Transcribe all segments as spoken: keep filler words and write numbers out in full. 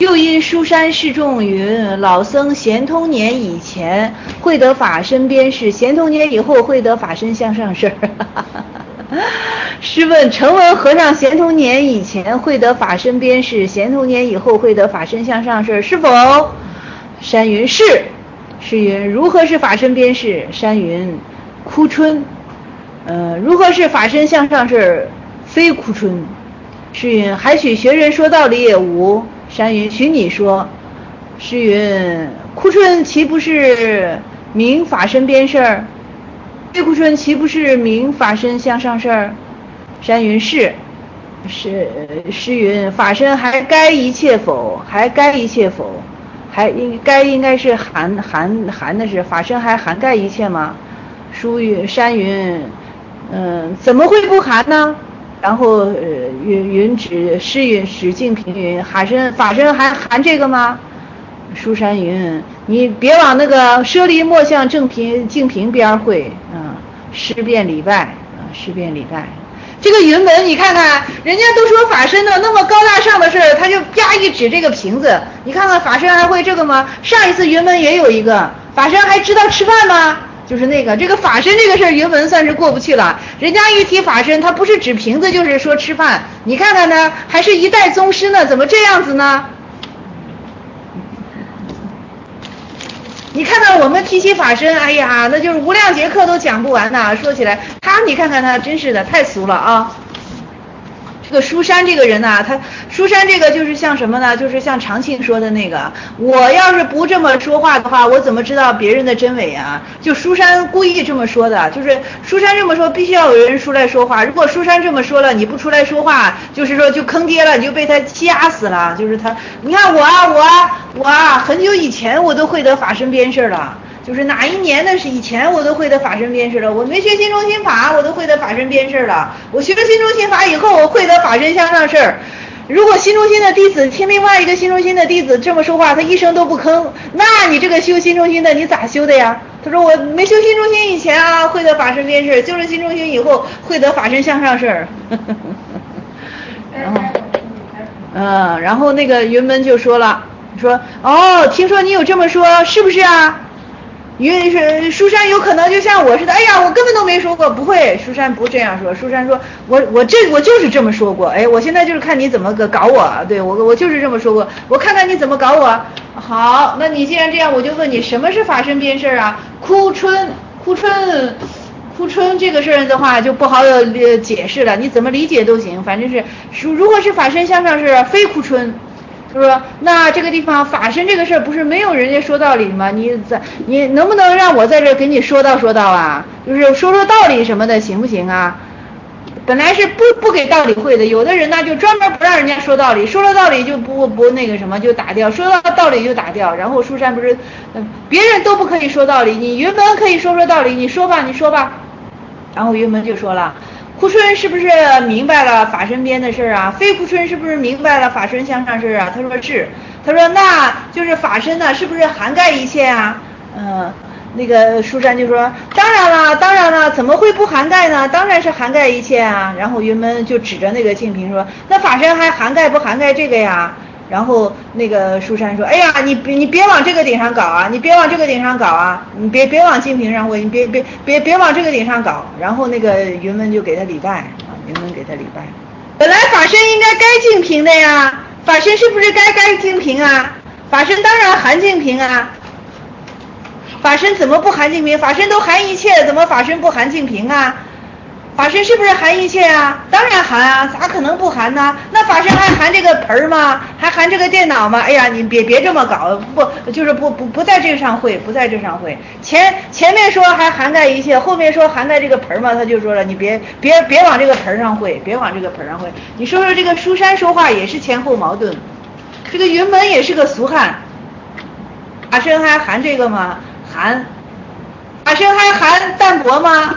又因书山示众云：老僧咸通年以前会得法身边事，咸通年以后会得法身向上事。试问成文和尚咸通年以前会得法身边事，咸通年以后会得法身向上事，是否？山云是。是云如何是法身边事？山云枯春。呃，如何是法身向上事？非枯春。是云还许学人说道理也无？山云许你说。是云枯春岂不是名法身边事？非枯春岂不是名法身向上事？山云是。是是云法身还该一切否？还该一切否？还应该应该是含含含的是法身还涵盖一切吗？书云山云嗯怎么会不含呢？然后呃云云指诗云史敬平云法身法身还含这个吗？书山云你别往那个舍离莫向正平净平边会啊，诗辩礼拜啊，诗辩礼拜。这个云门你看看人家都说法身的那么高大上的事儿，他就啪一指这个瓶子，你看看法身还会这个吗？上一次云门也有一个法身还知道吃饭吗？就是那个这个法身这个事儿云门算是过不去了，人家一提法身他不是指瓶子就是说吃饭，你看看呢还是一代宗师呢，怎么这样子呢？你看看我们提起法身，哎呀那就是无量节课都讲不完呐，说起来他你看看他真是的太俗了啊。这个书山这个人呢、啊，他书山这个就是像什么呢？就是像长庆说的那个，我要是不这么说话的话，我怎么知道别人的真伪啊？就书山故意这么说的，就是书山这么说，必须要有人出来说话。如果书山这么说了，你不出来说话，就是说就坑爹了，你就被他欺压死了。就是他，你看我啊，我啊，我啊，很久以前我都会得法身边事了。就是哪一年的是以前我都会得法身边事了，我没学心中心法我都会得法身边事了，我学了心中心法以后我会得法身向上事。如果心中心的弟子听另外一个心中心的弟子这么说话，他一声都不吭，那你这个修心中心的你咋修的呀？他说我没修心中心以前啊会得法身边事，修了心中心以后会得法身向上事。然后嗯，然后那个云门就说了，说哦听说你有这么说是不是啊？云是书山有可能就像我似的，哎呀我根本都没说过，不会，书山不这样说，书山说我我这我就是这么说过，哎我现在就是看你怎么个搞我，对我我就是这么说过，我看看你怎么搞我。好，那你既然这样，我就问你什么是法身边事啊？枯春枯春枯春这个事儿的话就不好有解释了，你怎么理解都行，反正是如果是法身向上是非枯春。就说那这个地方法身这个事儿不是没有人家说道理吗？你在你能不能让我在这给你说道说道啊？就是说说道理什么的行不行啊？本来是不不给道理会的，有的人呢就专门不让人家说道理，说了道理就不不那个什么就打掉，说到道理就打掉。然后书山不是、呃、别人都不可以说道理，你云门可以说说道理，你说吧你说吧。然后云门就说了，枯春是不是明白了法身边的事啊？非枯春是不是明白了法身向上事啊？他说是，他说那就是法身呢，是不是涵盖一切啊？嗯，那个书山就说当然了，当然了，怎么会不涵盖呢？当然是涵盖一切啊。然后云门就指着那个净瓶说，那法身还涵盖不涵盖这个呀？然后那个书山说，哎呀你你别往这个顶上搞啊，你别往这个顶上搞啊，你别别往净瓶上会，你别别别别往这个顶上搞。然后那个云门就给他礼拜啊，云门给他礼拜。本来法身应该该净瓶的呀，法身是不是该该净瓶啊？法身当然含净瓶啊，法身怎么不含净瓶？法身都含一切，怎么法身不含净瓶啊？法身是不是含一切啊？当然含啊，咋可能不含呢？那法身还含这个盆吗？还含这个电脑吗？哎呀，你别别这么搞，不就是不不不在这上会，不在这上会。前前面说还涵盖一切，后面说涵盖这个盆嘛，他就说了，你别别别往这个盆上会，别往这个盆上会。你说说这个书山说话也是前后矛盾，这个云门也是个俗汉，法身还含这个吗？含。法身还含淡泊吗？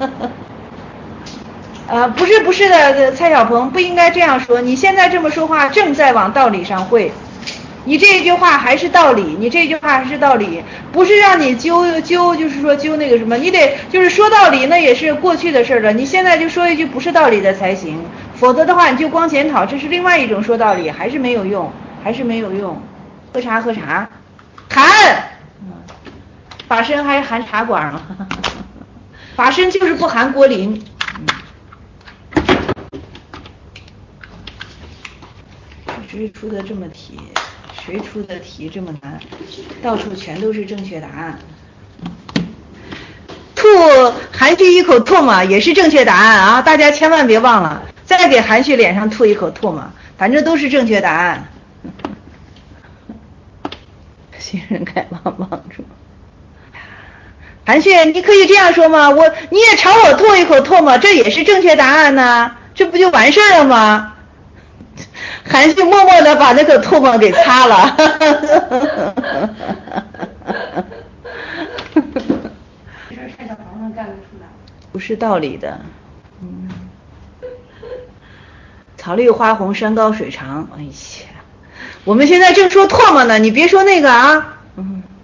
呃，不是不是的，蔡小鹏不应该这样说。你现在这么说话，正在往道理上会。你这一句话还是道理，你这句话还是道理，不是让你揪揪，就是说揪那个什么，你得就是说道理，那也是过去的事了。你现在就说一句不是道理的才行，否则的话你就光检讨，这是另外一种说道理，还是没有用。 还是没有用。喝茶喝茶，含，法身还含茶馆呢，法身就是不含郭林。谁出的这么题？谁出的题这么难？到处全都是正确答案。吐韩旭一口唾沫也是正确答案啊！大家千万别忘了，再给韩旭脸上吐一口唾沫，反正都是正确答案。新人开忘忘住。韩旭，你可以这样说吗？我你也朝我吐一口唾沫，这也是正确答案呢，这不就完事儿了吗？韩旭默默地把那个唾沫给擦了。这事太小床上干不出来，不是道理的。嗯，草绿花红山高水长。哎呀，我们现在正说唾沫呢，你别说那个啊。